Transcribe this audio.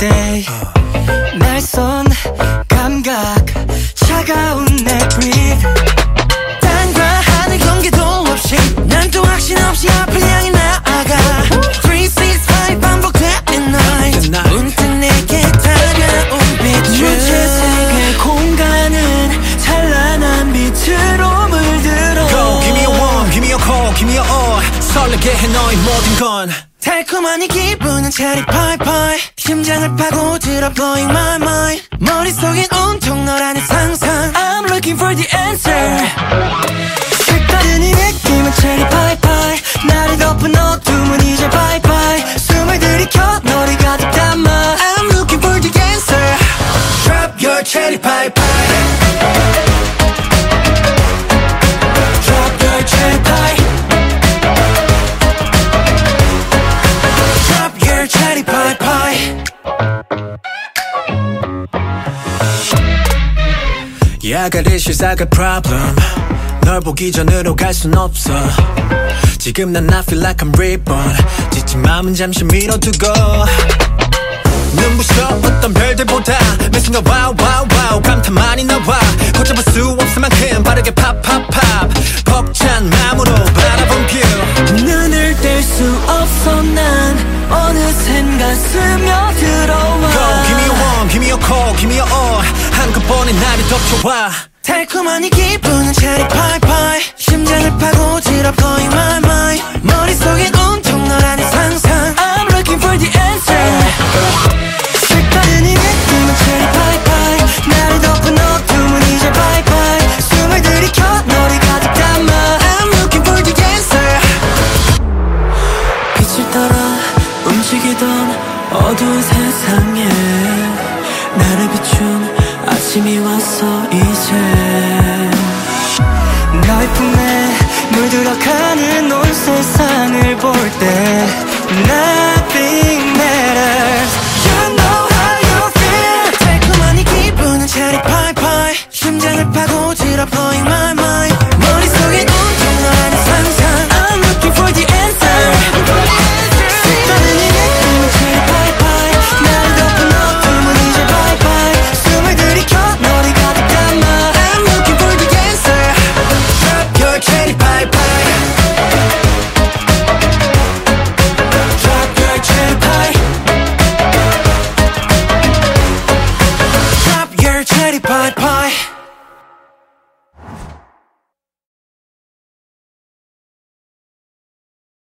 때 날선 감각 차가운 내 breathe 땅과 하늘 경계도 없이 난 또 확신 없이 앞을 향해 나아가 3, 6, 5 반복되는 night 문득 내게 다가온 빛을 무채색의 공간은 찬란한 빛으로 물들어 Go give me a one, give me a call, give me a all 설레게 해 너의 모든 건 달콤한 이 기분은 체리 파이파이 심장을 파고들어 blowing my mind 머릿속엔 온통 너라는 상상 I'm looking for the answer 색다른 이 느낌은 체리 파이파이 나를 덮은 어둠은 이제 바이바이 숨을 들이켜 너를 가득 담아 I'm looking for the answer Drop your cherry pie pie Drop your cherry pie Drop your cherry pie pie Yeah, I got issues, I got problem 널 보기 전으로 갈 순 없어 지금 난 I feel like I'm reborn 지친 마음은 잠시 밀어두고 눈부셔 어떤 별들보다 매 순간 wow wow wow 감탄만이 나와 걷잡을 수 없을 만큼 빠르게 pop pop pop 벅찬 마음으로 바라본 뷰 눈을 뗄 수 없어 난 어느샌가 스며들어와 Go give me a one, give me a call, give me a all 한꺼번에 나를 덮쳐와 달콤한 이 기분은 체리 파이파이 심장을 파고들어 blowing my mind 머릿속엔 온통 너라는 상상 I'm looking for the answer 색다른 이 느낌은 체리 파이파이 나를 덮은 어둠은 이제 바이바이 숨을 들이켜 너를 가득 담아 I'm looking for the answer 빛을 따라 움직이던 어두운 세상에 나를 비춘 아침이 왔어 이제 너의 품에 물들어가는 온 세상을 볼 때